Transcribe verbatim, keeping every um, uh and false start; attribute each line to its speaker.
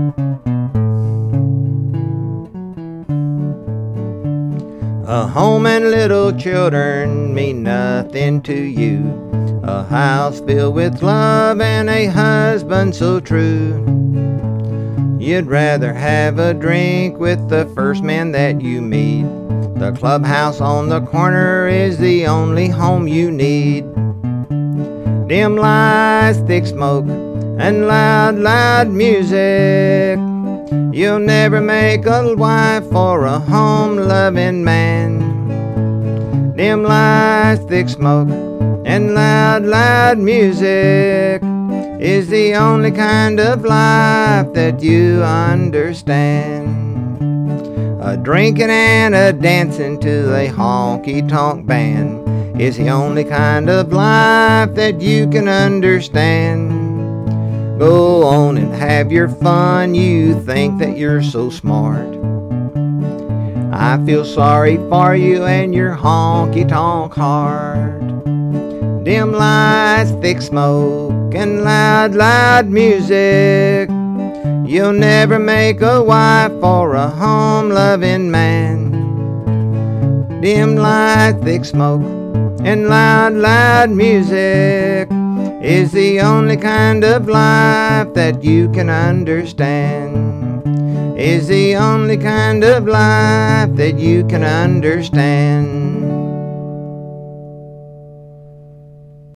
Speaker 1: A home and little children mean nothing to you. A house filled with love and a husband so true. You'd rather have a drink with the first man that you meet. The clubhouse on the corner is the only home you need. Dim lights, thick smoke, and loud, loud music. You'll never make a wife or a home-loving man. Dim lights, thick smoke, and loud, loud music is the only kind of life that you understand. A drinking and a dancing to a honky-tonk band is the only kind of life that you can understand. Go on and have your fun, you think that you're so smart. I feel sorry for you and your honky-tonk heart. Dim lights, thick smoke, and loud, loud music. You'll never make a wife or a home-loving man. Dim lights, thick smoke, and loud, loud music is the only kind of life that you can understand. Is the only kind of life that you can understand.